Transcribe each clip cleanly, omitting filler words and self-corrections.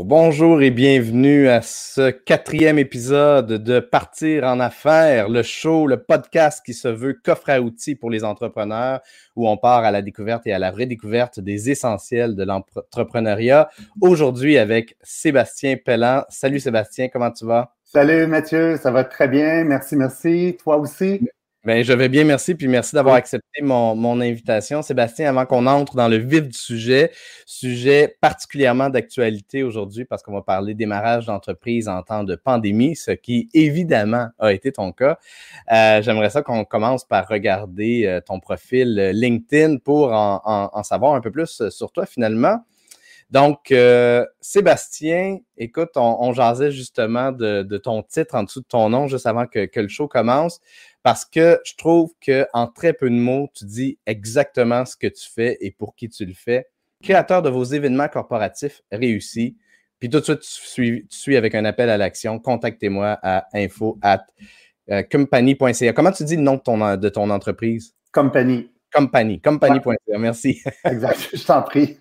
Bonjour et bienvenue à ce 4e épisode de Partir en affaires, le show, le podcast qui se veut coffre à outils pour les entrepreneurs, où on part à la découverte et à la redécouverte des essentiels de l'entrepreneuriat. Aujourd'hui avec Sébastien Pelland. Salut Sébastien, comment tu vas? Salut Mathieu, ça va très bien, merci. Toi aussi? Bien, je vais bien, merci, puis merci d'avoir accepté mon invitation. Sébastien, avant qu'on entre dans le vif du sujet particulièrement d'actualité aujourd'hui, parce qu'on va parler démarrage d'entreprise en temps de pandémie, ce qui évidemment a été ton cas. J'aimerais ça qu'on commence par regarder ton profil LinkedIn pour en savoir un peu plus sur toi finalement. Donc, Sébastien, écoute, on jasait justement de ton titre en dessous de ton nom juste avant que le show commence, parce que je trouve qu'en très peu de mots, tu dis exactement ce que tu fais et pour qui tu le fais. Créateur de vos événements corporatifs réussis. Puis tout de suite, tu suis avec un appel à l'action. Contactez-moi à info@company.ca. Comment tu dis le nom de ton entreprise? Company.ca, merci. Exact, je t'en prie.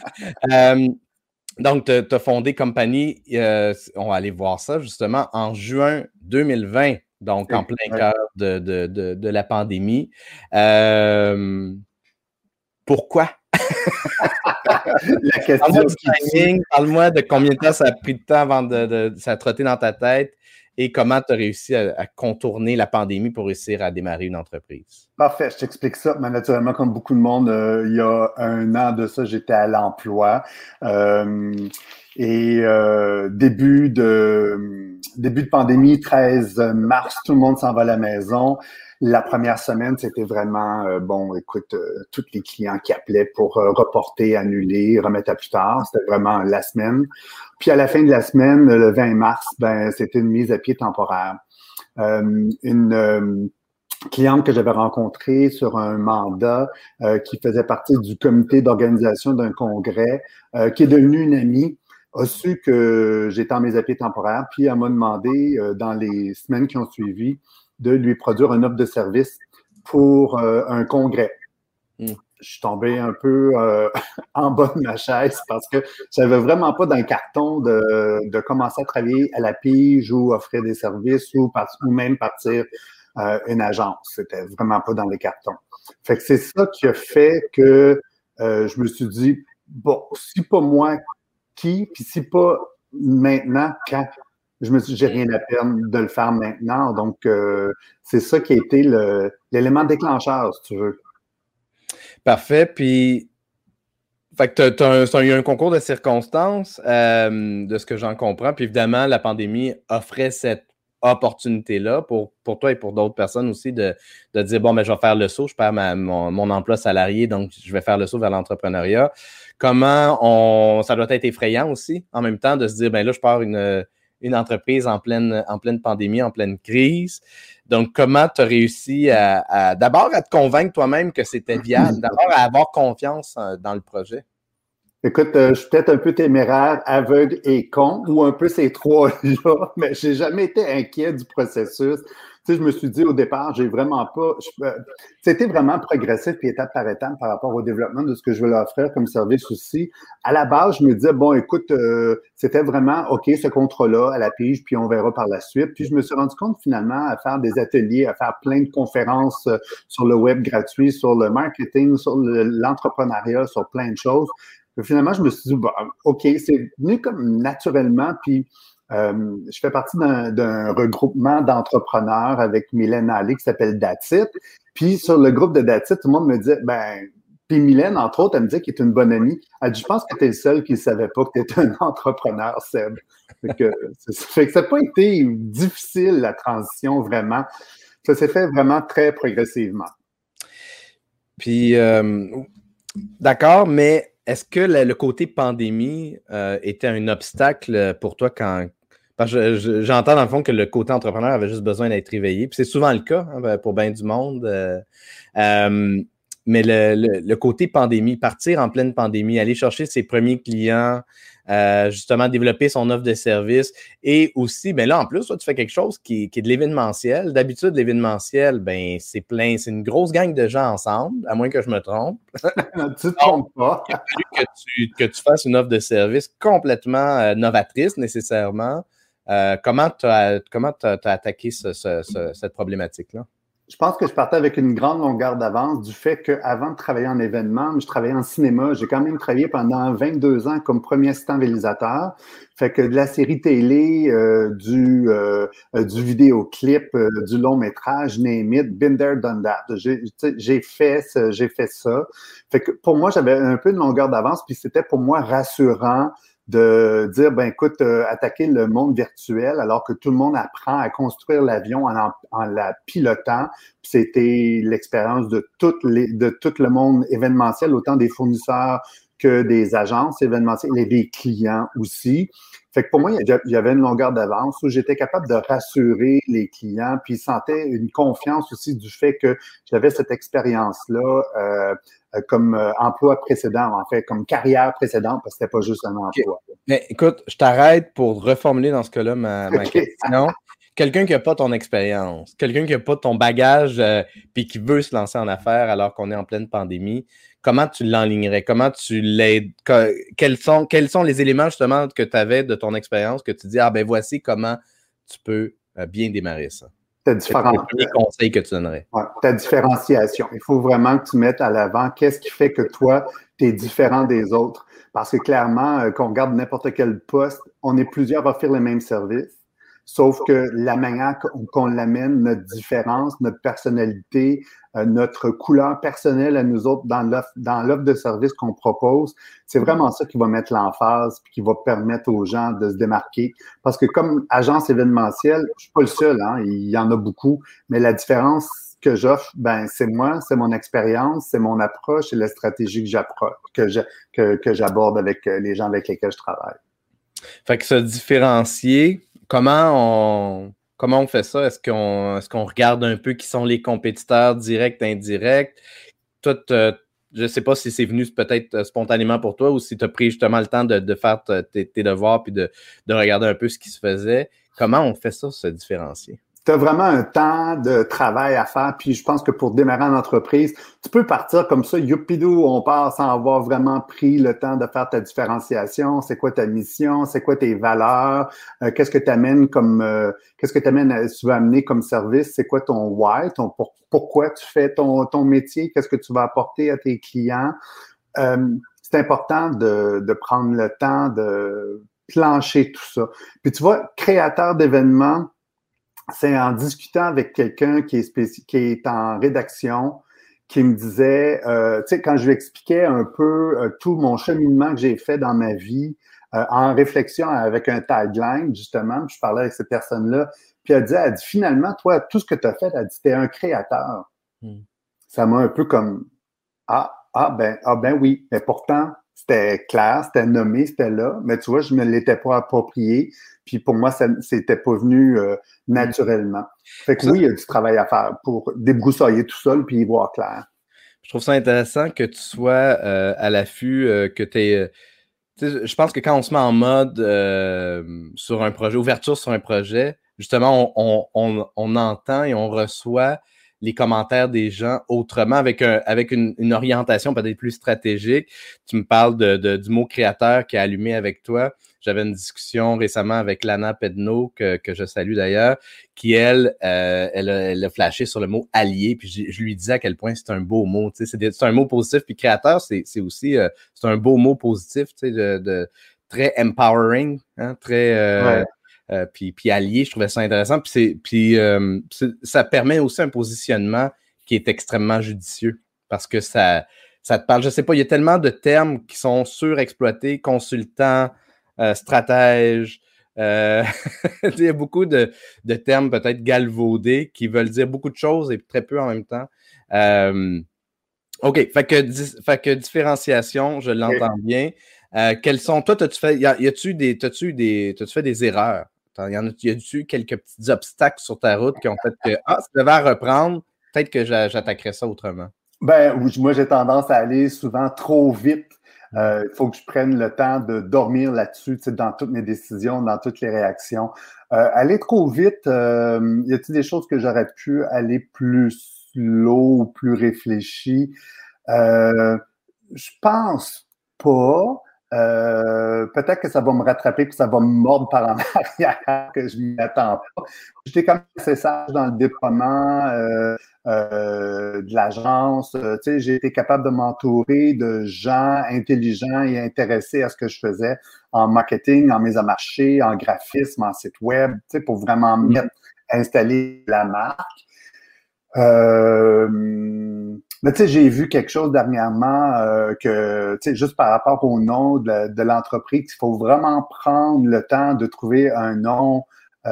Donc, tu as fondé Company, on va aller voir ça justement, en juin 2020, donc en plein cœur de la pandémie. Pourquoi? La question parle-moi du timing, parle-moi de combien de temps ça a pris de temps avant ça a trotté dans ta tête et comment tu as réussi à contourner la pandémie pour réussir à démarrer une entreprise. Parfait, je t'explique ça. Mais naturellement, comme beaucoup de monde, il y a un an de ça, j'étais à l'emploi. Début de pandémie, 13 mars, tout le monde s'en va à la maison. La première semaine, c'était vraiment, tous les clients qui appelaient pour reporter, annuler, remettre à plus tard. C'était vraiment la semaine. Puis à la fin de la semaine, le 20 mars, c'était une mise à pied temporaire. Une cliente que j'avais rencontrée sur un mandat qui faisait partie du comité d'organisation d'un congrès, qui est devenue une amie, a su que j'étais en mise à pied temporaire, puis elle m'a demandé, dans les semaines qui ont suivi, de lui produire une offre de service pour un congrès. Je suis tombé un peu en bas de ma chaise parce que je n'avais vraiment pas dans le carton de commencer à travailler à la pige ou offrir des services ou même partir une agence. C'était vraiment pas dans les cartons. Fait que c'est ça qui a fait que je me suis dit, bon, si pas moi, qui? Puis si pas maintenant, quand? Je me suis dit, j'ai rien à perdre de le faire maintenant. Donc, c'est ça qui a été l'élément déclencheur, si tu veux. Parfait. Puis, fait que tu as eu un concours de circonstances, de ce que j'en comprends. Puis évidemment, la pandémie offrait cette opportunité-là pour toi et pour d'autres personnes aussi de dire, bon, je vais faire le saut, je perds mon emploi salarié, donc je vais faire le saut vers l'entrepreneuriat. Ça doit être effrayant aussi, en même temps, de se dire, là, je pars une entreprise en pleine pandémie, en pleine crise. Donc, comment tu as réussi d'abord à te convaincre toi-même que c'était viable, d'abord à avoir confiance dans le projet? Écoute, je suis peut-être un peu téméraire, aveugle et con, ou un peu ces trois-là, mais j'ai jamais été inquiet du processus. Tu sais, je me suis dit au départ, j'ai vraiment pas... C'était vraiment progressif puis étape par étape par rapport au développement de ce que je veux leur offrir comme service aussi. À la base, je me disais, bon, écoute, c'était vraiment, OK, ce contrat-là à la pige, puis on verra par la suite. Puis je me suis rendu compte finalement à faire des ateliers, à faire plein de conférences sur le web gratuit, sur le marketing, sur l'entrepreneuriat, sur plein de choses. Finalement, je me suis dit, OK, c'est venu comme naturellement, puis je fais partie d'un regroupement d'entrepreneurs avec Mylène Allé qui s'appelle Datit. Puis sur le groupe de Datit, tout le monde me disait, puis Mylène, entre autres, elle me dit qu'elle est une bonne amie. Elle dit, je pense que tu es le seul qui ne savait pas que tu étais un entrepreneur, Seb. Fait que ça n'a pas été difficile, la transition, vraiment. Ça s'est fait vraiment très progressivement. Puis, d'accord, mais est-ce que le côté pandémie était un obstacle pour toi parce que j'entends dans le fond que le côté entrepreneur avait juste besoin d'être réveillé, puis c'est souvent le cas pour bien du monde. Mais le côté pandémie, partir en pleine pandémie, aller chercher ses premiers clients, justement développer son offre de service. Et aussi, ben là, en plus, toi, tu fais quelque chose qui est de l'événementiel. D'habitude, l'événementiel, ben c'est plein, c'est une grosse gang de gens ensemble, à moins que je me trompe. Tu te trompes pas. Il a fallu que tu fasses une offre de service complètement novatrice, nécessairement. Comment tu as attaqué cette problématique-là? Je pense que je partais avec une grande longueur d'avance du fait qu'avant de travailler en événement, je travaillais en cinéma. J'ai quand même travaillé pendant 22 ans comme premier assistant réalisateur. Fait que de la série télé, du vidéoclip, du long métrage, name it, been there, done that. J'ai fait ça. Fait que pour moi, j'avais un peu de longueur d'avance, puis c'était pour moi rassurant de dire, ben écoute, attaquer le monde virtuel alors que tout le monde apprend à construire l'avion en la pilotant. C'était l'expérience de tout le monde événementiel, autant des fournisseurs que des agences événementielles et des clients aussi. Fait que pour moi, il y avait une longueur d'avance où j'étais capable de rassurer les clients, puis ils sentaient une confiance aussi du fait que j'avais cette expérience-là comme emploi précédent, en fait, comme carrière précédente, parce que c'était pas juste un emploi. Okay. Mais écoute, je t'arrête pour reformuler dans ce cas-là ma question. Quelqu'un qui n'a pas ton expérience, quelqu'un qui n'a pas ton bagage puis qui veut se lancer en affaires alors qu'on est en pleine pandémie, comment tu l'enlignerais? Comment tu l'aides? Quels sont les éléments justement que tu avais de ton expérience que tu dis, ah ben voici comment tu peux bien démarrer ça? C'est différent. C'est le premier conseil que tu donnerais. Ouais, ta différenciation. Il faut vraiment que tu mettes à l'avant qu'est-ce qui fait que toi, tu es différent des autres. Parce que clairement, qu'on regarde n'importe quel poste, on est plusieurs à offrir les mêmes services. Sauf que la manière qu'on l'amène, notre différence, notre personnalité, notre couleur personnelle à nous autres dans l'offre de service qu'on propose, c'est vraiment ça qui va mettre l'emphase et qui va permettre aux gens de se démarquer. Parce que comme agence événementielle, je suis pas le seul, hein, il y en a beaucoup, mais la différence que j'offre, ben c'est moi, c'est mon expérience, c'est mon approche et la stratégie que j'aborde avec les gens avec lesquels je travaille. Fait que se différencier, comment on fait ça? Est-ce qu'on regarde un peu qui sont les compétiteurs directs, indirects? Toi, je ne sais pas si c'est venu peut-être spontanément pour toi ou si tu as pris justement le temps de faire tes devoirs puis de regarder un peu ce qui se faisait. Comment on fait ça, se différencier? Tu as vraiment un temps de travail à faire, puis je pense que pour démarrer en entreprise, tu peux partir comme ça, youpidou, on part sans avoir vraiment pris le temps de faire ta différenciation, c'est quoi ta mission, c'est quoi tes valeurs, qu'est-ce que tu amènes tu veux amener comme service, c'est quoi ton why, pourquoi tu fais ton métier, qu'est-ce que tu vas apporter à tes clients. C'est important de prendre le temps de plancher tout ça. Puis tu vois, créateur d'événements, c'est en discutant avec quelqu'un qui est en rédaction, qui me disait, tu sais, quand je lui expliquais un peu tout mon cheminement que j'ai fait dans ma vie, en réflexion avec un tagline, justement, je parlais avec cette personne-là, puis elle dit, finalement, toi, tout ce que tu as fait, elle dit, t'es un créateur. Ça m'a un peu comme, ben oui, mais pourtant, c'était clair, c'était nommé, c'était là, mais tu vois, je ne me l'étais pas approprié. Puis pour moi, ça n'était pas venu naturellement. Fait que oui, il y a du travail à faire pour débroussailler tout seul puis y voir clair. Je trouve ça intéressant que tu sois à l'affût, que tu es. Je pense que quand on se met en mode sur un projet, ouverture sur un projet, justement, on entend et on reçoit les commentaires des gens autrement, avec une orientation peut-être plus stratégique. Tu me parles du mot créateur qui a allumé avec toi. J'avais une discussion récemment avec Lana Pedno, que je salue d'ailleurs, qui, elle a flashé sur le mot allié, puis je lui disais à quel point c'est un beau mot. Tu sais, c'est un mot positif, puis créateur, c'est aussi c'est un beau mot positif, tu sais, très empowering, hein, très... Ouais. Puis allié, je trouvais ça intéressant. Puis ça permet aussi un positionnement qui est extrêmement judicieux parce que ça te parle. Je sais pas, il y a tellement de termes qui sont surexploités, consultant, stratège. Il y a beaucoup de termes peut-être galvaudés qui veulent dire beaucoup de choses et très peu en même temps. OK, fait que différenciation, je l'entends bien. Quels sont, toi, t'as-tu fait des erreurs? Y a-tu quelques petits obstacles sur ta route qui ont fait que, ça devait reprendre, peut-être que j'attaquerais ça autrement? Ben, moi, j'ai tendance à aller souvent trop vite. Il faut que je prenne le temps de dormir là-dessus, dans toutes mes décisions, dans toutes les réactions. Aller trop vite, y a-t-il des choses que j'aurais pu aller plus slow ou plus réfléchi? Je pense pas. Peut-être que ça va me rattraper que ça va me mordre par en arrière, que je m'y attends pas. J'étais quand même assez sage dans le déploiement de l'agence. J'ai été capable de m'entourer de gens intelligents et intéressés à ce que je faisais en marketing, en mise à marché, en graphisme, en site web, pour vraiment installer la marque. Mais tu sais, j'ai vu quelque chose dernièrement que, tu sais, juste par rapport au nom de l'entreprise, il faut vraiment prendre le temps de trouver un nom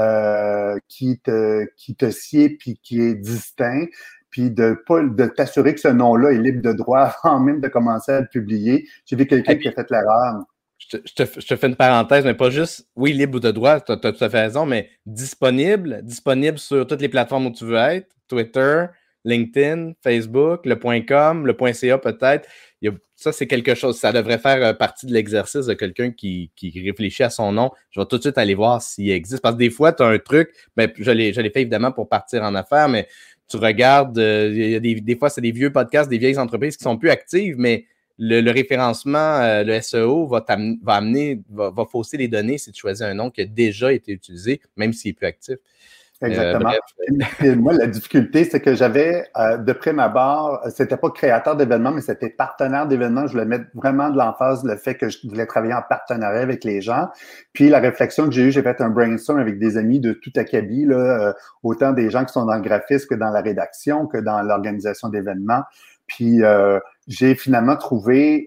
qui te sied puis qui est distinct, puis de t'assurer que ce nom-là est libre de droit avant même de commencer à le publier. J'ai vu quelqu'un qui a fait l'erreur. Je te fais une parenthèse, mais pas juste, oui, libre de droit, tu as tout à fait raison, mais disponible sur toutes les plateformes où tu veux être, Twitter, LinkedIn, Facebook, le .com, le .ca peut-être. Ça, c'est quelque chose, ça devrait faire partie de l'exercice de quelqu'un qui réfléchit à son nom. Je vais tout de suite aller voir s'il existe. Parce que des fois, tu as un truc, ben, je l'ai fait évidemment pour partir en affaires, mais tu regardes, y a des fois, c'est des vieux podcasts, des vieilles entreprises qui sont plus actives, mais le référencement, le SEO va fausser les données si tu choisis un nom qui a déjà été utilisé, même s'il est plus actif. Exactement. Et moi, la difficulté, c'est que j'avais, de prime abord, c'était pas créateur d'événements, mais c'était partenaire d'événements. Je voulais mettre vraiment de l'emphase le fait que je voulais travailler en partenariat avec les gens. Puis la réflexion que j'ai eue, j'ai fait un brainstorm avec des amis de tout acabit, là, autant des gens qui sont dans le graphisme que dans la rédaction, que dans l'organisation d'événements. Puis j'ai finalement trouvé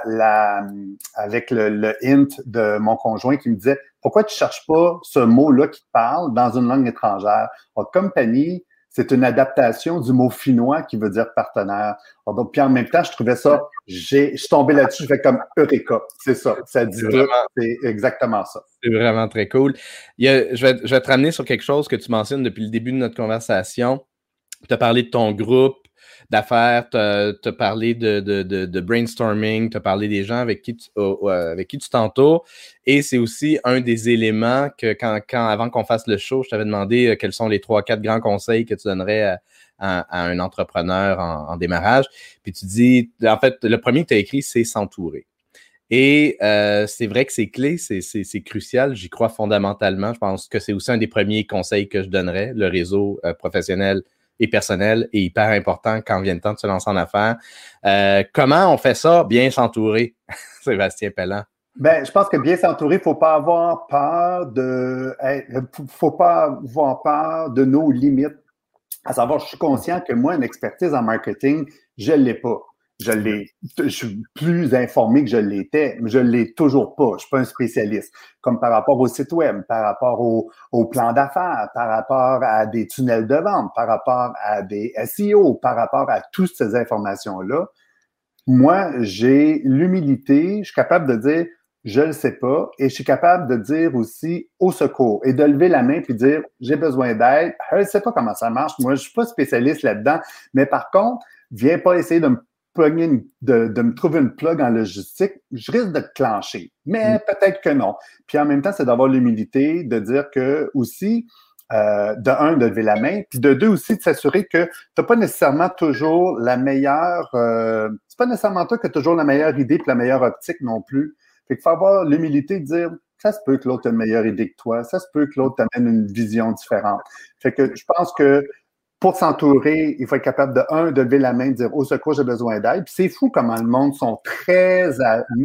avec le hint de mon conjoint qui me disait « Pourquoi tu ne cherches pas ce mot-là qui te parle dans une langue étrangère? » Compagnie, c'est une adaptation du mot finnois qui veut dire partenaire. Donc, puis en même temps, je trouvais ça, je suis tombé là-dessus, je fais comme Eureka. C'est ça, ça dit tout, c'est exactement ça. C'est vraiment très cool. Je vais te ramener sur quelque chose que tu mentionnes depuis le début de notre conversation. Tu as parlé de ton groupe d'affaires, tu as parlé de brainstorming, tu as parlé des gens avec qui tu t'entoures. Et c'est aussi un des éléments que avant qu'on fasse le show, je t'avais demandé quels sont les 3-4 grands conseils que tu donnerais à un entrepreneur en démarrage. Puis tu dis, en fait, le premier que tu as écrit, c'est s'entourer. Et c'est vrai que c'est clé, c'est crucial, j'y crois fondamentalement. Je pense que c'est aussi un des premiers conseils que je donnerais. Le réseau professionnel et personnel est hyper important quand vient le temps de se lancer en affaires. Comment on fait ça? Bien s'entourer. Sébastien Pelland. Ben, je pense que bien s'entourer, faut pas avoir peur faut pas avoir peur de nos limites. À savoir, je suis conscient que moi, une expertise en marketing, je l'ai pas. Je suis plus informé que je l'étais, mais je l'ai toujours pas. Je suis pas un spécialiste. Comme par rapport au site web, par rapport au plan d'affaires, par rapport à des tunnels de vente, par rapport à des SEO, par rapport à toutes ces informations-là. Moi, j'ai l'humilité, je suis capable de dire je le sais pas et je suis capable de dire aussi au secours et de lever la main puis dire j'ai besoin d'aide. Je ne sais pas comment ça marche. Moi, je suis pas spécialiste là-dedans, mais par contre, viens pas essayer de me de me trouver une plug en logistique, je risque de te clencher. Mais peut-être que non. Puis en même temps, c'est d'avoir l'humilité de dire que aussi, de un, de lever la main, puis de deux aussi, de s'assurer que tu n'as pas nécessairement toujours la meilleure... c'est pas nécessairement toi qui as toujours la meilleure idée puis la meilleure optique non plus. Fait qu'il faut avoir l'humilité de dire ça se peut que l'autre ait une meilleure idée que toi, ça se peut que l'autre t'amène une vision différente. Fait que je pense que pour s'entourer, il faut être capable de lever la main, de dire au secours, j'ai besoin d'aide. Puis c'est fou comment le monde sont très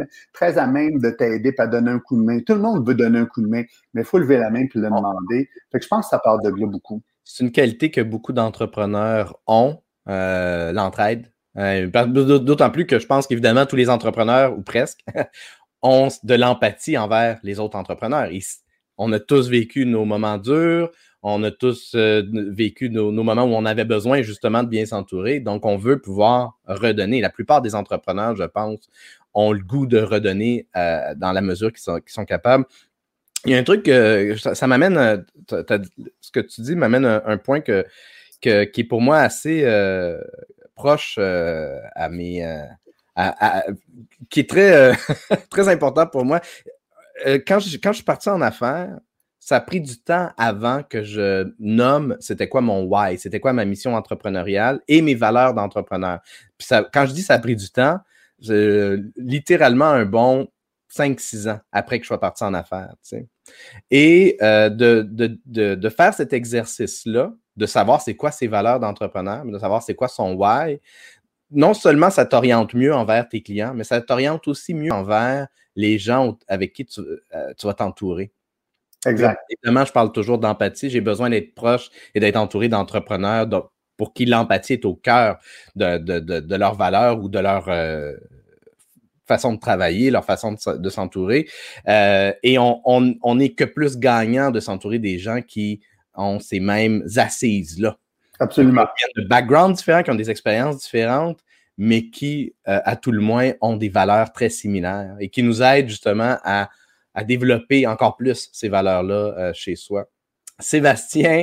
à même de t'aider et à donner un coup de main. Tout le monde veut donner un coup de main, mais il faut lever la main puis le demander. Fait que je pense que ça part de là beaucoup. C'est une qualité que beaucoup d'entrepreneurs ont, l'entraide. D'autant plus que je pense qu'évidemment, tous les entrepreneurs, ou presque, ont de l'empathie envers les autres entrepreneurs. On a tous vécu nos moments durs, on a tous vécu nos moments où on avait besoin justement de bien s'entourer. Donc, on veut pouvoir redonner. La plupart des entrepreneurs, je pense, ont le goût de redonner dans la mesure qu'ils sont capables. Il y a un truc, ça m'amène, ce que tu dis m'amène un point qui est pour moi assez proche à qui est très, très important pour moi. Quand je suis parti en affaires, ça a pris du temps avant que je nomme c'était quoi mon why, c'était quoi ma mission entrepreneuriale et mes valeurs d'entrepreneur. Puis quand je dis ça a pris du temps, littéralement un bon 5-6 ans après que je sois parti en affaires. Tu sais. Et de faire cet exercice-là, de savoir c'est quoi ses valeurs d'entrepreneur, mais de savoir c'est quoi son why, non seulement ça t'oriente mieux envers tes clients, mais ça t'oriente aussi mieux envers les gens avec qui tu vas t'entourer. Exact. Évidemment, je parle toujours d'empathie. J'ai besoin d'être proche et d'être entouré d'entrepreneurs pour qui l'empathie est au cœur de leurs valeurs ou de leur façon de travailler, leur façon de s'entourer. Et on n'est que plus gagnant de s'entourer des gens qui ont ces mêmes assises-là. Absolument. Qui viennent de backgrounds différents, qui ont des expériences différentes, mais qui, à tout le moins, ont des valeurs très similaires et qui nous aident justement à développer encore plus ces valeurs-là chez soi. Sébastien,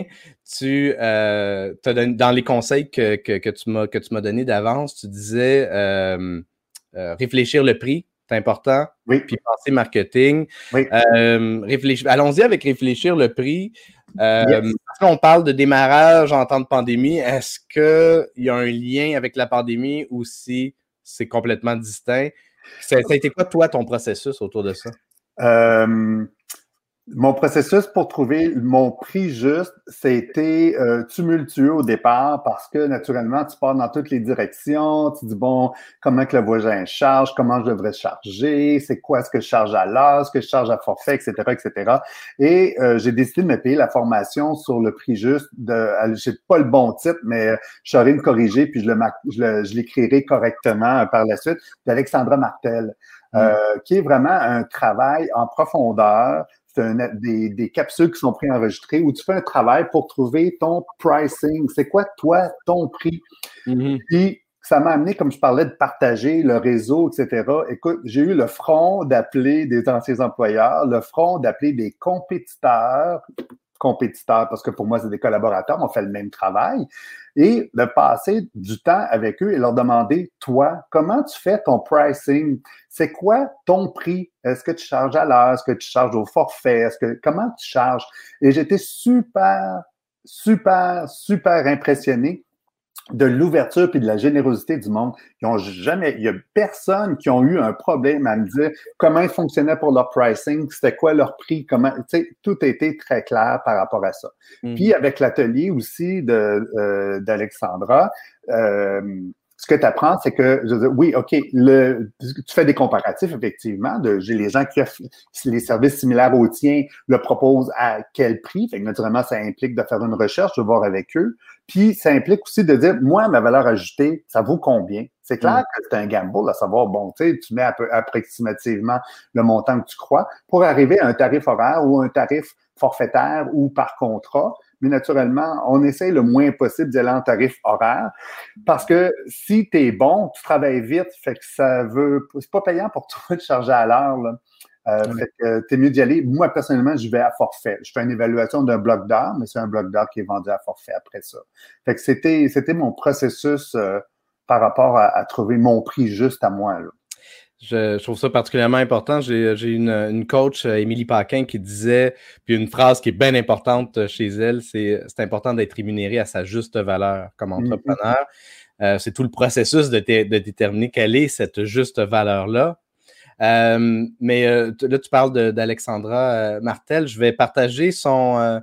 dans les conseils que tu m'as donnés d'avance, tu disais réfléchir le prix, c'est important. Oui. Puis penser marketing. Oui. Allons-y avec réfléchir le prix. Yes. On parle de démarrage en temps de pandémie. Est-ce qu'il y a un lien avec la pandémie ou si c'est complètement distinct? Ça a été quoi, toi, ton processus autour de ça? Mon processus pour trouver mon prix juste, c'était tumultueux au départ parce que naturellement, tu pars dans toutes les directions, tu dis bon, comment que le voisin charge, comment je devrais charger, c'est quoi ce que je charge à l'heure, ce que je charge à forfait, etc., etc. Et j'ai décidé de me payer la formation sur le prix juste. J'ai pas le bon titre, mais je saurais me corriger puis je l'écrirai correctement par la suite, d'Alexandra Martel, qui est vraiment un travail en profondeur. C'est des capsules qui sont préenregistrées où tu fais un travail pour trouver ton pricing. C'est quoi, toi, ton prix? Mm-hmm. Puis, ça m'a amené, comme je parlais, de partager le réseau, etc. Écoute, j'ai eu le front d'appeler des anciens employeurs, le front d'appeler des compétiteurs, parce que pour moi, c'est des collaborateurs, on fait le même travail, et de passer du temps avec eux et leur demander, toi, comment tu fais ton pricing? C'est quoi ton prix? Est-ce que tu charges à l'heure? Est-ce que tu charges au forfait? Comment tu charges? Et j'étais super, super, super impressionné de l'ouverture puis de la générosité du monde. Il y a personne qui ont eu un problème à me dire comment ils fonctionnaient pour leur pricing, c'était quoi leur prix, tout a été très clair par rapport à ça. Mm-hmm. Puis avec l'atelier aussi d'Alexandra, ce que tu apprends, c'est que, oui, OK, tu fais des comparatifs, effectivement. J'ai les gens qui offrent les services similaires aux tiens, le proposent à quel prix. Fait que naturellement, ça implique de faire une recherche, de voir avec eux. Puis, ça implique aussi de dire, moi, ma valeur ajoutée, ça vaut combien? C'est clair que c'est un gamble à savoir, bon, tu mets approximativement le montant que tu crois pour arriver à un tarif horaire ou un tarif forfaitaire ou par contrat. Mais naturellement, on essaie le moins possible d'aller en tarif horaire parce que si tu es bon, tu travailles vite, fait que c'est pas payant pour toi de charger à l'heure, là. Fait que t'es mieux d'y aller. Moi, personnellement, je vais à forfait. Je fais une évaluation d'un bloc d'heure, mais c'est un bloc d'heure qui est vendu à forfait après ça. Fait que c'était mon processus par rapport à trouver mon prix juste à moi, là. Je trouve ça particulièrement important. J'ai une coach, Émilie Paquin, qui disait, puis une phrase qui est bien importante chez elle, c'est important d'être rémunéré à sa juste valeur comme entrepreneur. C'est tout le processus de déterminer quelle est cette juste valeur-là. Mais là, tu parles d'Alexandra Martel. Je vais partager son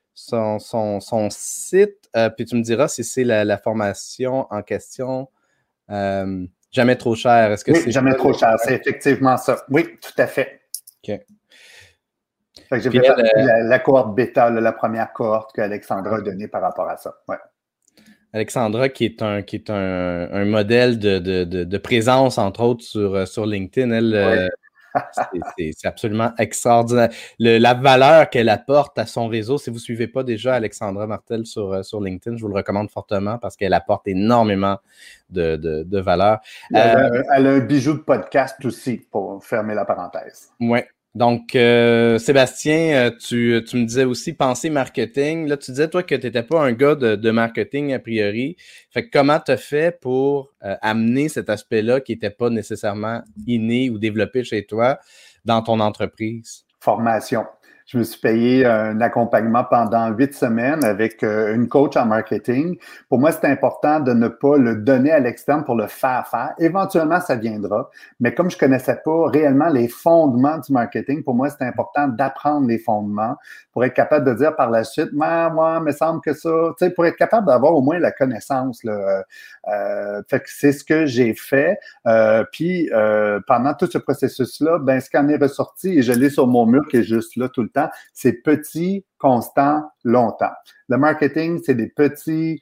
site, puis tu me diras si c'est la formation en question. Jamais trop cher. Est-ce que oui, c'est jamais trop cher. C'est effectivement ça. Oui, tout à fait. OK. Fait que j'ai fait la cohorte bêta, la première cohorte qu'Alexandra a donnée par rapport à ça. Ouais. Alexandra, qui est un modèle de présence, entre autres, sur LinkedIn, elle, c'est absolument extraordinaire. La valeur qu'elle apporte à son réseau, si vous ne suivez pas déjà Alexandra Martel sur LinkedIn, je vous le recommande fortement parce qu'elle apporte énormément de valeur. Elle a un bijou de podcast aussi, pour fermer la parenthèse. Oui. Donc, Sébastien, tu me disais aussi penser marketing. Là, tu disais, toi, que tu n'étais pas un gars de marketing a priori. Fait que comment tu as fait pour amener cet aspect-là qui n'était pas nécessairement inné ou développé chez toi dans ton entreprise? Formation. Je me suis payé un accompagnement pendant 8 semaines avec une coach en marketing. Pour moi, c'est important de ne pas le donner à l'externe pour le faire faire. Éventuellement, ça viendra. Mais comme je connaissais pas réellement les fondements du marketing, pour moi, c'est important d'apprendre les fondements pour être capable de dire par la suite, moi, il me semble que ça, tu sais, pour être capable d'avoir au moins la connaissance, là. Fait que c'est ce que j'ai fait. Puis, pendant tout ce processus-là, ben, ce qui en est ressorti, et je l'ai sur mon mur qui est juste là tout le temps, c'est petit, constant, longtemps. Le marketing, c'est des petits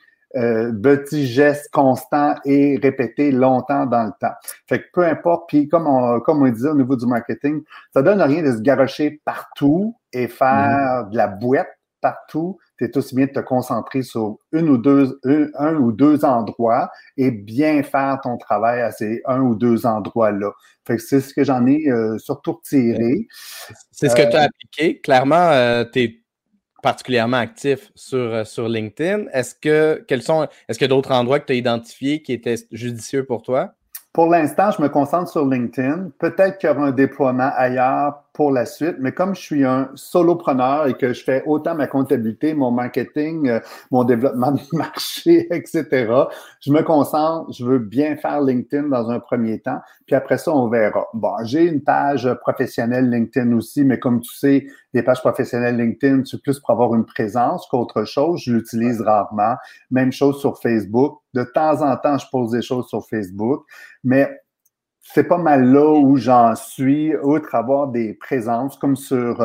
gestes constants et répétés longtemps dans le temps. Fait que peu importe, puis comme on disait au niveau du marketing, ça donne rien de se garrocher partout et faire de la boîte partout. C'est aussi bien de te concentrer sur un ou deux endroits et bien faire ton travail à ces un ou deux endroits-là. Fait que c'est ce que j'en ai surtout retiré. C'est ce que tu as appliqué. Clairement, tu es particulièrement actif sur LinkedIn. Est-ce qu'il y a d'autres endroits que tu as identifiés qui étaient judicieux pour toi? Pour l'instant, je me concentre sur LinkedIn. Peut-être qu'il y aura un déploiement ailleurs pour la suite, mais comme je suis un solopreneur et que je fais autant ma comptabilité, mon marketing, mon développement de marché, etc., je me concentre, je veux bien faire LinkedIn dans un premier temps, puis après ça, on verra. Bon, j'ai une page professionnelle LinkedIn aussi, mais comme tu sais, les pages professionnelles LinkedIn, c'est plus pour avoir une présence qu'autre chose. Je l'utilise rarement. Même chose sur Facebook. De temps en temps, je pose des choses sur Facebook, mais c'est pas mal là où j'en suis, outre avoir des présences, comme sur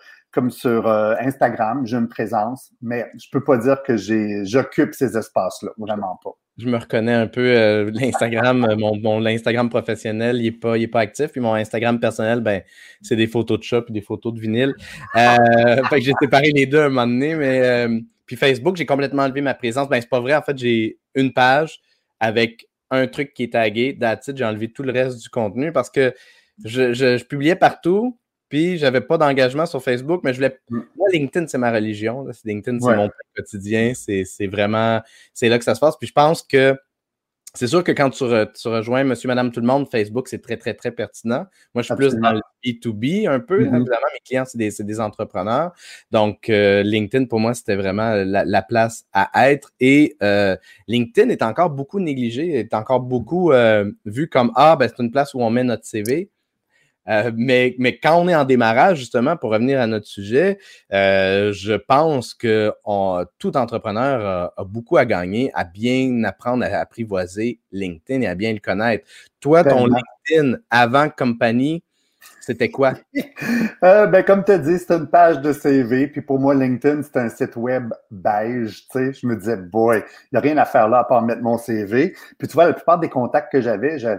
Instagram, j'ai une présence, mais je peux pas dire que j'occupe ces espaces-là, vraiment pas. Je me reconnais un peu. L'Instagram, l'Instagram professionnel, il est pas actif. Puis mon Instagram personnel, ben, c'est des photos de chat puis des photos de vinyle. Fait que j'ai séparé les deux à un moment donné. Mais puis Facebook, j'ai complètement enlevé ma présence. Ben, c'est pas vrai. En fait, j'ai une page avec un truc qui est tagué. That's it. J'ai enlevé tout le reste du contenu parce que je publiais partout. Puis, j'avais pas d'engagement sur Facebook, mais je voulais. Moi, LinkedIn, c'est ma religion. Là. LinkedIn, c'est mon quotidien. C'est vraiment. C'est là que ça se passe. Puis, je pense que c'est sûr que quand tu rejoins Monsieur, Madame, tout le monde, Facebook, c'est très, très, très pertinent. Moi, je suis plus dans le B2B un peu. Évidemment, mes clients, c'est des entrepreneurs. Donc, LinkedIn, pour moi, c'était vraiment la place à être. Et LinkedIn est encore beaucoup négligé, est encore beaucoup vu comme, ben, c'est une place où on met notre CV. Mais quand on est en démarrage, justement, pour revenir à notre sujet, je pense que tout entrepreneur a beaucoup à gagner, à bien apprendre à apprivoiser LinkedIn et à bien le connaître. Toi, ton LinkedIn avant compagnie, c'était quoi? Ben, comme tu as dit, c'est une page de CV. Puis pour moi, LinkedIn, c'est un site web beige. Tu sais, je me disais, boy, il n'y a rien à faire là à part mettre mon CV. Puis tu vois, la plupart des contacts que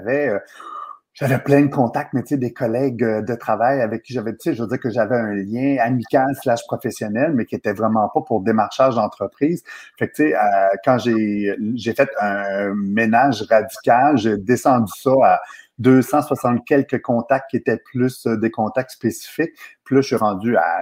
j'avais plein de contacts, mais tu sais, des collègues de travail avec qui j'avais, tu sais, je veux dire que j'avais un lien amical / professionnel, mais qui était vraiment pas pour démarchage d'entreprise. Fait que, tu sais, quand j'ai fait un ménage radical, j'ai descendu ça à 260 quelques contacts qui étaient plus des contacts spécifiques. Puis là, je suis rendu à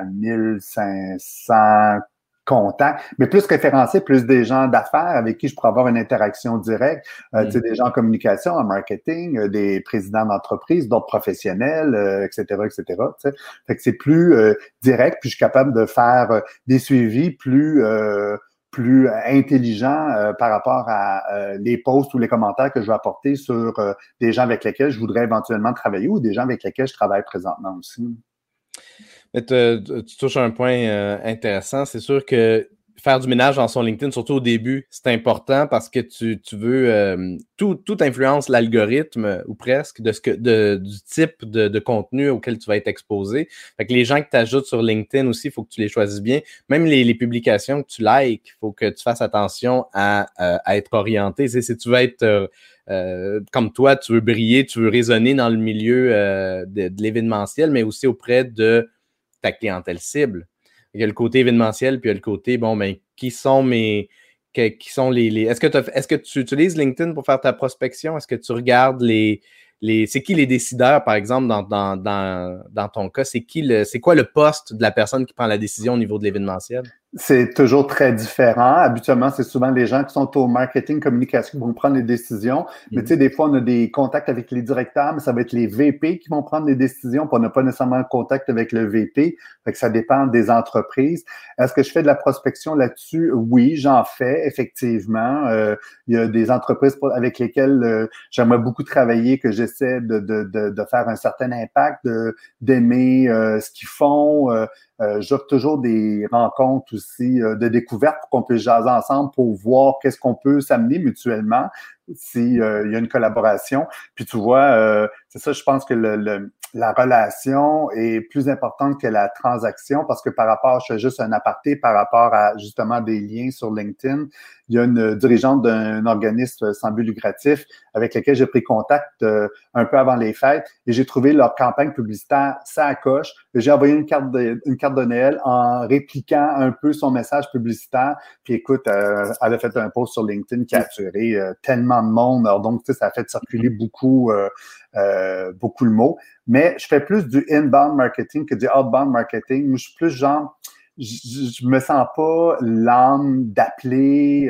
1500 contacts, mais plus référencés, plus des gens d'affaires avec qui je pourrais avoir une interaction directe, tu sais, des gens en communication, en marketing, des présidents d'entreprise, d'autres professionnels, etc., etc. Tu sais. Fait que c'est plus direct, puis je suis capable de faire des suivis plus intelligents par rapport à les posts ou les commentaires que je vais apporter sur des gens avec lesquels je voudrais éventuellement travailler ou des gens avec lesquels je travaille présentement aussi. Mais tu touches un point intéressant. C'est sûr que faire du ménage dans son LinkedIn, surtout au début, c'est important parce que tu veux tout influence l'algorithme ou presque du type de contenu auquel tu vas être exposé. Fait que les gens que tu ajoutes sur LinkedIn aussi, il faut que tu les choisisses bien. Même les publications que tu likes, il faut que tu fasses attention à être orienté. Si tu veux être comme toi, tu veux briller, tu veux résonner dans le milieu de l'événementiel, mais aussi auprès de ta clientèle cible. Il y a le côté événementiel, puis il y a le côté, qui sont les Est-ce que tu utilises LinkedIn pour faire ta prospection? Est-ce que tu regardes les c'est qui les décideurs, par exemple, dans ton cas? C'est quoi le poste de la personne qui prend la décision au niveau de l'événementiel? C'est toujours très différent. Habituellement, c'est souvent les gens qui sont au marketing, communication qui vont prendre les décisions. Mais tu sais, des fois, on a des contacts avec les directeurs, mais ça va être les VP qui vont prendre les décisions, puis on n'a pas nécessairement contact avec le VP. Fait que ça dépend des entreprises. Est-ce que je fais de la prospection là-dessus? Oui, j'en fais, effectivement. Il y a des entreprises avec lesquelles j'aimerais beaucoup travailler, que j'essaie de faire un certain impact, d'aimer ce qu'ils font. J'offre toujours des rencontres aussi de découverte pour qu'on puisse jaser ensemble pour voir qu'est-ce qu'on peut s'amener mutuellement s'il y a une collaboration. Puis tu vois, c'est ça, je pense que la relation est plus importante que la transaction parce que par rapport, je fais juste un aparté par rapport à justement des liens sur LinkedIn. Il y a une dirigeante d'un organisme sans but lucratif avec lequel j'ai pris contact un peu avant les fêtes et j'ai trouvé leur campagne publicitaire ça coche. J'ai envoyé une carte de Noël en répliquant un peu son message publicitaire. Puis écoute, elle a fait un post sur LinkedIn qui a attiré tellement de monde. Alors donc, tu sais, ça a fait circuler beaucoup le mot. Mais je fais plus du inbound marketing que du outbound marketing. Moi, je suis plus genre, je me sens pas l'âme d'appeler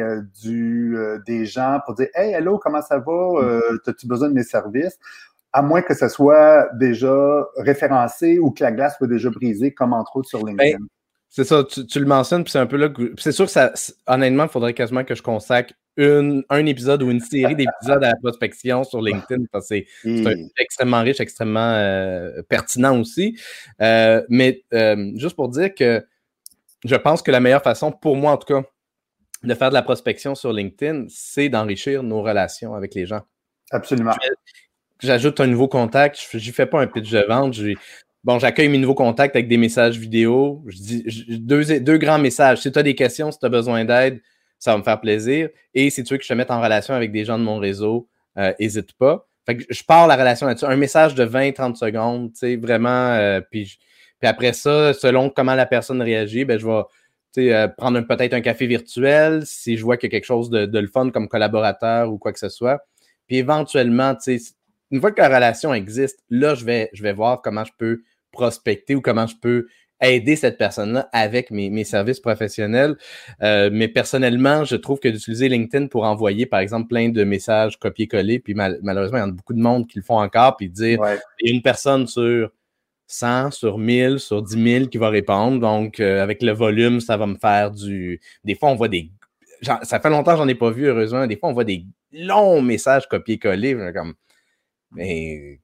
des gens pour dire « Hey, hello, comment ça va? As-tu besoin de mes services? » À moins que ce soit déjà référencé ou que la glace soit déjà brisée, comme entre autres sur LinkedIn. C'est ça, tu le mentionnes, puis c'est un peu là que... C'est sûr que ça, honnêtement, il faudrait quasiment que je consacre un épisode ou une série d'épisodes à la prospection sur LinkedIn, parce que c'est un sujet extrêmement riche, extrêmement pertinent aussi. Mais juste pour dire que je pense que la meilleure façon, pour moi en tout cas, de faire de la prospection sur LinkedIn, c'est d'enrichir nos relations avec les gens. Absolument. J'ajoute un nouveau contact, je n'y fais pas un pitch de vente, j'accueille mes nouveaux contacts avec des messages vidéo. Je dis deux grands messages. Si tu as des questions, si tu as besoin d'aide, ça va me faire plaisir. Et si tu veux que je te mette en relation avec des gens de mon réseau, n'hésite pas. Fait que je pars la relation là-dessus. Un message de 20-30 secondes, tu sais, vraiment. Puis après ça, selon comment la personne réagit, je vais prendre peut-être un café virtuel si je vois qu'il y a quelque chose de le fun comme collaborateur ou quoi que ce soit. Puis éventuellement, tu sais, une fois que la relation existe, là, je vais voir comment je peux prospecter ou comment je peux aider cette personne-là avec mes services professionnels. Mais personnellement, je trouve que d'utiliser LinkedIn pour envoyer, par exemple, plein de messages copier-coller, puis malheureusement, il y en a beaucoup de monde qui le font encore, puis dire, il y a une personne sur 100, sur 1000, sur 10 000 qui va répondre. Donc, avec le volume, ça va me faire Des fois, on voit ça fait longtemps que j'en ai pas vu, heureusement. Des fois, on voit des longs messages copier-coller, comme... Mais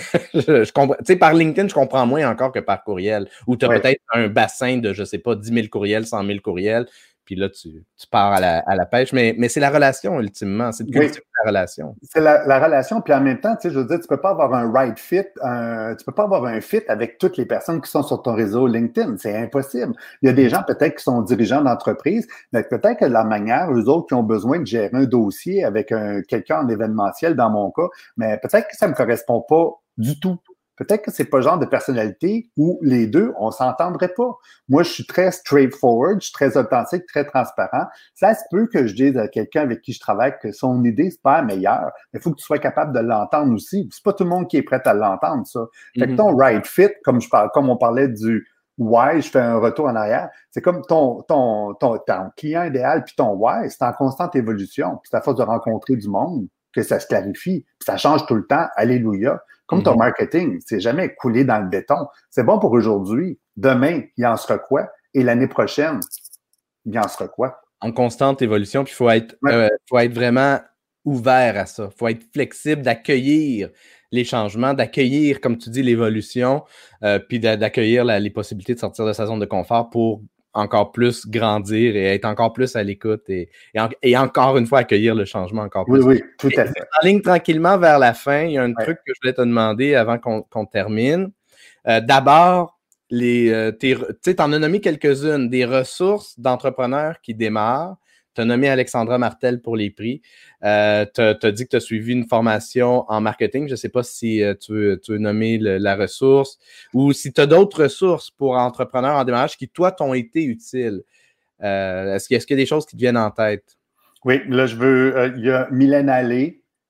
je comprends. Tu sais, par LinkedIn, je comprends moins encore que par courriel. Ou tu as peut-être un bassin de, je sais pas, 10 000 courriels, 100 000 courriels. Puis là, tu pars à la pêche. Mais c'est la relation, ultimement. C'est de cultiver la relation. C'est la relation. Puis en même temps, tu sais, je veux dire, tu peux pas avoir un right fit. Tu peux pas avoir un fit avec toutes les personnes qui sont sur ton réseau LinkedIn. C'est impossible. Il y a des gens peut-être qui sont dirigeants d'entreprise, mais peut-être que la manière, eux autres qui ont besoin de gérer un dossier avec quelqu'un en événementiel, dans mon cas, mais peut-être que ça me correspond pas du tout. Peut-être que c'est pas le genre de personnalité où les deux, on s'entendrait pas. Moi, je suis très straightforward, je suis très authentique, très transparent. Ça se peut que je dise à quelqu'un avec qui je travaille que son idée, c'est pas la meilleure, mais il faut que tu sois capable de l'entendre aussi. C'est pas tout le monde qui est prêt à l'entendre, ça. Fait que ton right fit, comme on parlait du why, je fais un retour en arrière, c'est comme ton client idéal puis ton why, c'est en constante évolution. Puis c'est à force de rencontrer du monde que ça se clarifie, puis ça change tout le temps. Alléluia. Comme ton marketing, c'est jamais coulé dans le béton. C'est bon pour aujourd'hui. Demain, il en sera quoi? Et l'année prochaine, il en sera quoi? En constante évolution, puis il faut être vraiment ouvert à ça. Il faut être flexible, d'accueillir les changements, d'accueillir, comme tu dis, l'évolution, puis d'accueillir les possibilités de sortir de sa zone de confort pour encore plus grandir et être encore plus à l'écoute et encore une fois accueillir le changement encore plus. Oui, tout à fait. En ligne tranquillement vers la fin, il y a un truc que je voulais te demander avant qu'on termine. D'abord, tu en as nommé quelques-unes, des ressources d'entrepreneurs qui démarrent. Tu as nommé Alexandra Martel pour les prix. Tu as dit que tu as suivi une formation en marketing. Je ne sais pas si tu veux nommer la ressource ou si tu as d'autres ressources pour entrepreneurs en démarrage qui, toi, t'ont été utiles. Est-ce qu'il y a des choses qui te viennent en tête? Oui, là, il y a Mylène Allais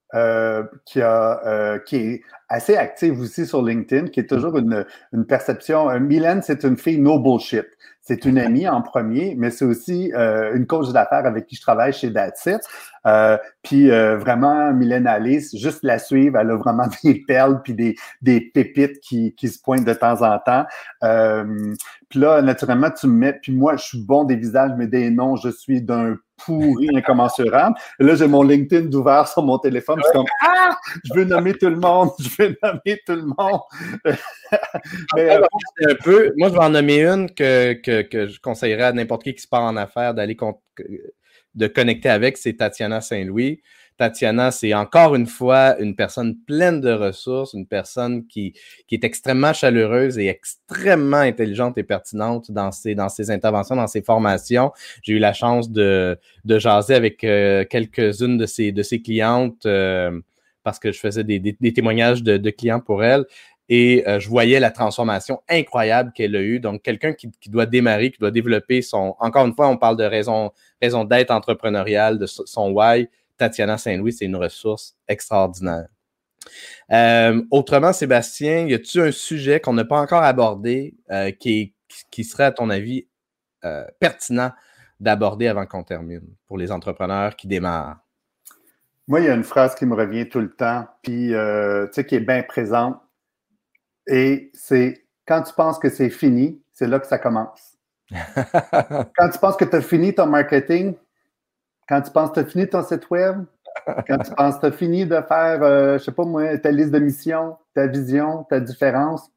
qui est assez active aussi sur LinkedIn, qui est toujours une perception. Mylène, c'est une fille no bullshit. C'est une amie en premier, mais c'est aussi une coach d'affaires avec qui je travaille chez That's It. Puis vraiment, Mylène Alice, juste la suivre, elle a vraiment des perles puis des pépites qui se pointent de temps en temps. Puis là, naturellement, tu me mets, puis moi, je suis bon des visages, mais des noms, je suis d'un pourri incommensurable. Et là, j'ai mon LinkedIn ouvert sur mon téléphone. Je suis comme, je veux nommer tout le monde. Je veux nommer tout le monde. Mais, moi, je vais en nommer une que je conseillerais à n'importe qui se part en affaires de connecter avec, c'est Tatiana Saint-Louis. Tatiana, c'est encore une fois une personne pleine de ressources, une personne qui est extrêmement chaleureuse et extrêmement intelligente et pertinente dans ses interventions, dans ses formations. J'ai eu la chance de jaser avec quelques-unes de ses clientes parce que je faisais des témoignages de clients pour elle. Et je voyais la transformation incroyable qu'elle a eue. Donc, quelqu'un qui doit démarrer, qui doit développer encore une fois, on parle de raison d'être entrepreneuriale, de son why. Tatiana Saint-Louis, c'est une ressource extraordinaire. Autrement, Sébastien, y a-t-il un sujet qu'on n'a pas encore abordé qui serait, à ton avis, pertinent d'aborder avant qu'on termine pour les entrepreneurs qui démarrent? Moi, il y a une phrase qui me revient tout le temps, puis tu sais, qui est bien présente. Et c'est quand tu penses que c'est fini, c'est là que ça commence. Quand tu penses que tu as fini ton marketing, quand tu penses que tu as fini ton site web, quand tu penses que tu as fini de faire, je sais pas moi, ta liste de missions, ta vision, ta différence,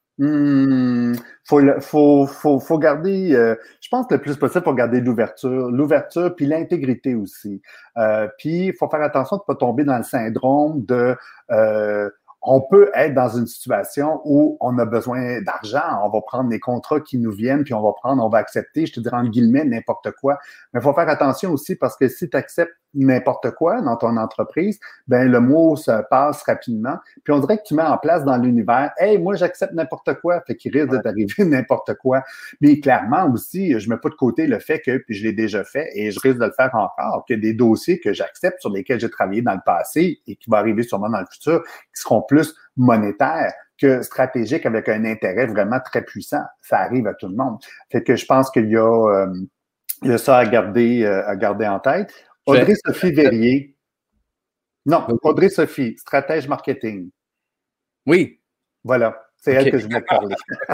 faut garder, je pense que le plus possible, faut garder l'ouverture puis l'intégrité aussi. Puis il faut faire attention de ne pas tomber dans le syndrome de on peut être dans une situation où on a besoin d'argent, on va prendre les contrats qui nous viennent, puis on va accepter, je te dirais en guillemets, n'importe quoi. Mais il faut faire attention aussi parce que si tu acceptes n'importe quoi dans ton entreprise, ben le mot se passe rapidement. Puis on dirait que tu mets en place dans l'univers, hey, moi j'accepte n'importe quoi, fait qu'il risque de t'arriver n'importe quoi. Mais clairement aussi, je mets pas de côté le fait que, puis je l'ai déjà fait et je risque de le faire encore, qu'il y a des dossiers que j'accepte sur lesquels j'ai travaillé dans le passé et qui vont arriver sûrement dans le futur, qui seront plus monétaires que stratégiques avec un intérêt vraiment très puissant. Ça arrive à tout le monde. Fait que je pense qu'il y a ça à garder en tête. Audrey-Sophie Verrier. Non, Audrey-Sophie, stratège marketing. Oui. Voilà, c'est elle que je voulais parler.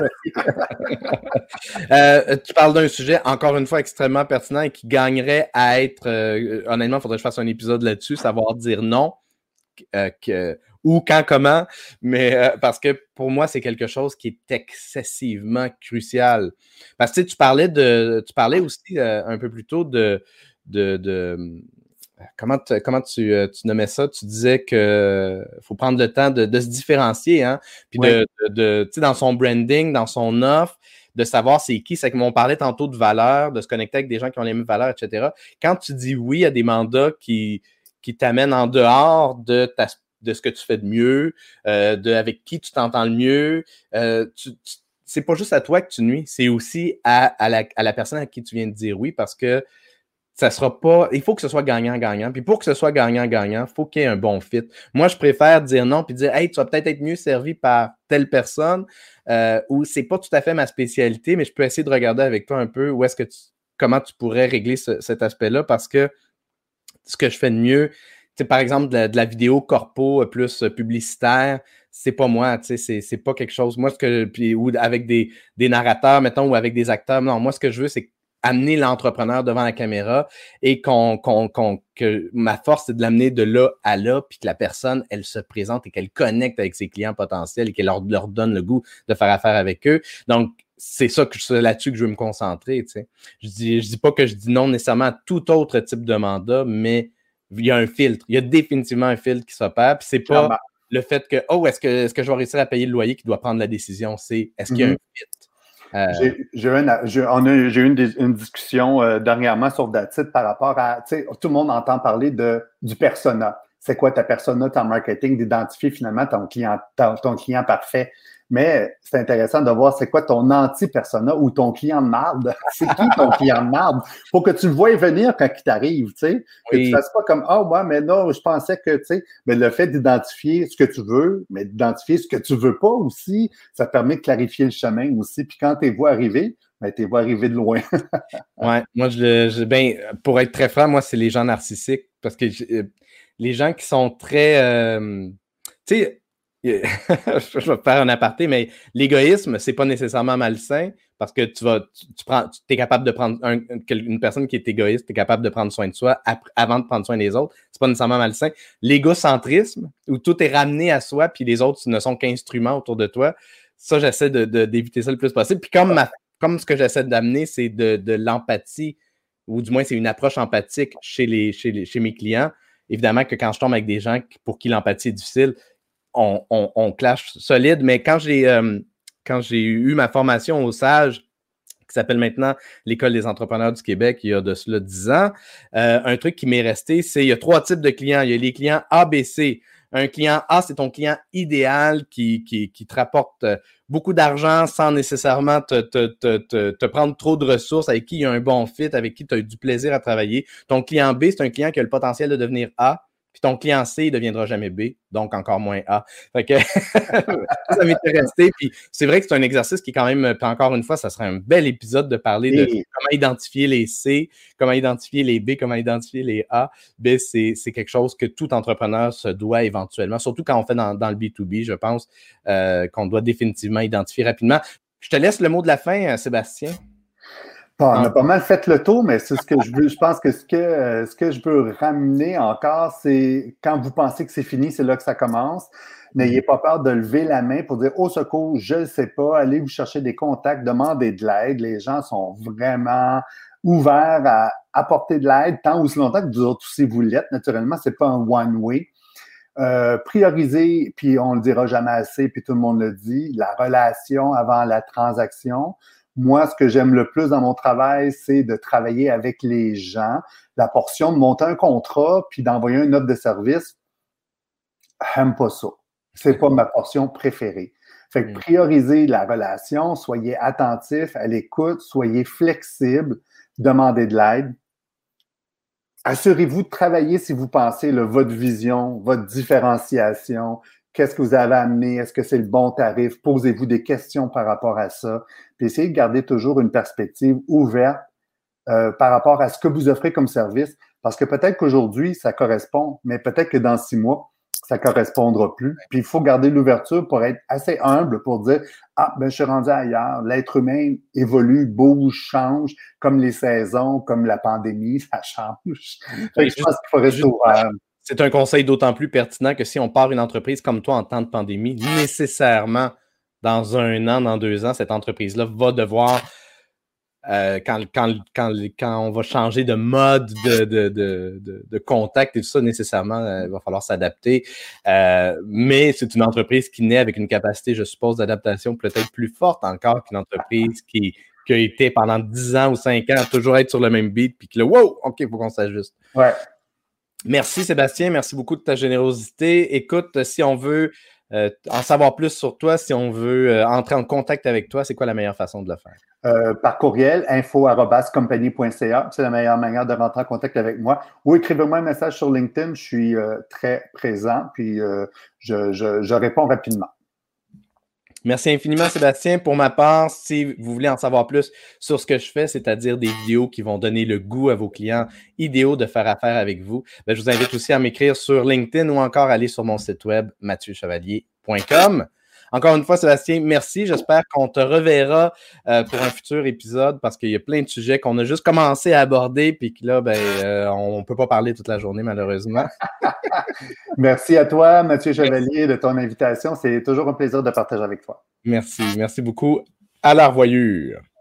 Tu parles d'un sujet, encore une fois, extrêmement pertinent et qui gagnerait à être... honnêtement, il faudrait que je fasse un épisode là-dessus, savoir dire non, ou quand, comment, mais parce que pour moi, c'est quelque chose qui est excessivement crucial. Parce que tu parlais aussi un peu plus tôt de comment tu nommais ça? Tu disais que faut prendre le temps de se différencier, hein? Puis tu sais, dans son branding, dans son offre, de savoir c'est qui. C'est qu'on parlait tantôt de valeurs, de se connecter avec des gens qui ont les mêmes valeurs, etc. Quand tu dis oui à des mandats qui t'amènent en dehors de ce que tu fais de mieux, avec qui tu t'entends le mieux, c'est pas juste à toi que tu nuis, c'est aussi à la personne à qui tu viens de dire oui, parce que ça sera pas... Il faut que ce soit gagnant-gagnant. Puis pour que ce soit gagnant-gagnant, il faut qu'il y ait un bon fit. Moi, je préfère dire non puis dire « Hey, tu vas peut-être être mieux servi par telle personne ou c'est pas tout à fait ma spécialité, mais je peux essayer de regarder avec toi un peu comment tu pourrais régler cet aspect-là parce que ce que je fais de mieux, par exemple, de la vidéo corpo plus publicitaire, c'est pas moi, c'est pas quelque chose. Moi, ou avec des narrateurs, mettons, ou avec des acteurs, non, moi, ce que je veux, c'est amener l'entrepreneur devant la caméra et que ma force, c'est de l'amener de là à là, puis que la personne, elle se présente et qu'elle connecte avec ses clients potentiels et qu'elle leur donne le goût de faire affaire avec eux. Donc, c'est là-dessus que je veux me concentrer, tu sais. Je dis pas que je dis non nécessairement à tout autre type de mandat, mais il y a un filtre. Il y a définitivement un filtre qui s'opère, puis c'est pas le fait que, est-ce que je vais réussir à payer le loyer qui doit prendre la décision, c'est est-ce qu'il y a un fit? J'ai eu une discussion dernièrement sur That's It par rapport à, tu sais, tout le monde entend parler du persona. C'est quoi ta persona, ton marketing, d'identifier finalement ton client parfait. Mais c'est intéressant de voir c'est quoi ton anti-persona ou ton client de marde. C'est qui ton client de marde? Pour que tu le voies venir quand il t'arrive, tu sais. Que tu fasses pas comme, ah, ouais, mais non, je pensais que, tu sais, mais le fait d'identifier ce que tu veux, mais d'identifier ce que tu veux pas aussi, ça permet de clarifier le chemin aussi. Puis quand tu les vois arriver, ben, tu les vois arriver de loin. Ouais, moi, ben, pour être très franc, moi, c'est les gens narcissiques parce que les gens qui sont très, tu sais, je vais faire un aparté, mais l'égoïsme, c'est pas nécessairement malsain parce que tu es capable de prendre une personne qui est égoïste, tu es capable de prendre soin de soi avant de prendre soin des autres. C'est pas nécessairement malsain. L'égocentrisme, où tout est ramené à soi, puis les autres ne sont qu'instruments autour de toi, ça, j'essaie d'éviter ça le plus possible. Puis comme ce que j'essaie d'amener, c'est de l'empathie, ou du moins c'est une approche empathique chez mes clients. Évidemment que quand je tombe avec des gens pour qui l'empathie est difficile, on clash solide, mais quand j'ai eu ma formation au SAGE, qui s'appelle maintenant l'École des entrepreneurs du Québec, il y a de cela 10 ans, un truc qui m'est resté, c'est il y a 3 types de clients. Il y a les clients A, B, C. Un client A, c'est ton client idéal qui te rapporte beaucoup d'argent sans nécessairement te prendre trop de ressources, avec qui il y a un bon fit, avec qui tu as eu du plaisir à travailler. Ton client B, c'est un client qui a le potentiel de devenir A. Puis ton client C, il ne deviendra jamais B, donc encore moins A. Fait que ça m'était resté. Puis c'est vrai que c'est un exercice qui est quand même, puis encore une fois, ça serait un bel épisode de parler de comment identifier les C, comment identifier les B, comment identifier les A. Ben, c'est quelque chose que tout entrepreneur se doit éventuellement, surtout quand on fait dans le B2B, je pense, qu'on doit définitivement identifier rapidement. Je te laisse le mot de la fin, Sébastien. Bon, on a pas mal fait le tour, mais c'est ce que je veux. Je pense que ce que je veux ramener encore, c'est quand vous pensez que c'est fini, c'est là que ça commence. N'ayez pas peur de lever la main pour dire au secours, je ne sais pas, allez vous chercher des contacts, demandez de l'aide. Les gens sont vraiment ouverts à apporter de l'aide tant ou si longtemps que vous autres aussi vous l'êtes. Naturellement, c'est pas un one-way. Prioriser, puis on le dira jamais assez, puis tout le monde le dit, la relation avant la transaction. Moi, ce que j'aime le plus dans mon travail, c'est de travailler avec les gens. La portion de monter un contrat puis d'envoyer une offre de service, j'aime pas ça. C'est pas ma portion préférée. Fait que priorisez la relation, soyez attentif à l'écoute, soyez flexible, demandez de l'aide. Assurez-vous de travailler si vous pensez votre vision, votre différenciation. Qu'est-ce que vous avez amené? Est-ce que c'est le bon tarif? Posez-vous des questions par rapport à ça. Puis essayez de garder toujours une perspective ouverte par rapport à ce que vous offrez comme service. Parce que peut-être qu'aujourd'hui, ça correspond, mais peut-être que dans 6 mois, ça ne correspondra plus. Puis il faut garder l'ouverture pour être assez humble pour dire « Ah, ben je suis rendu ailleurs. L'être humain évolue, bouge, change, comme les saisons, comme la pandémie, ça change. » Fait que je pense qu'il faut rester ouvert. C'est un conseil d'autant plus pertinent que si on part une entreprise comme toi en temps de pandémie, nécessairement, dans 1 an, dans 2 ans, cette entreprise-là va devoir, quand on va changer de mode de contact et tout ça, nécessairement, il va falloir s'adapter. Mais c'est une entreprise qui naît avec une capacité, je suppose, d'adaptation peut-être plus forte encore qu'une entreprise qui a été pendant 10 ans ou 5 ans à toujours être sur le même beat, puis que là, wow, OK, il faut qu'on s'ajuste. Ouais. Merci Sébastien, merci beaucoup de ta générosité. Écoute, si on veut en savoir plus sur toi, si on veut entrer en contact avec toi, c'est quoi la meilleure façon de le faire? Par courriel, info@compagnie.ca. C'est la meilleure manière de rentrer en contact avec moi. Ou écrivez-moi un message sur LinkedIn. Je suis très présent, puis je réponds rapidement. Merci infiniment, Sébastien. Pour ma part, si vous voulez en savoir plus sur ce que je fais, c'est-à-dire des vidéos qui vont donner le goût à vos clients idéaux de faire affaire avec vous, je vous invite aussi à m'écrire sur LinkedIn ou encore aller sur mon site web mathieuchevalier.com. Encore une fois, Sébastien, merci. J'espère qu'on te reverra pour un futur épisode parce qu'il y a plein de sujets qu'on a juste commencé à aborder puis que là, on ne peut pas parler toute la journée, malheureusement. Merci à toi, Mathieu Chevalier, de ton invitation. C'est toujours un plaisir de partager avec toi. Merci. Merci beaucoup. À la revoyure.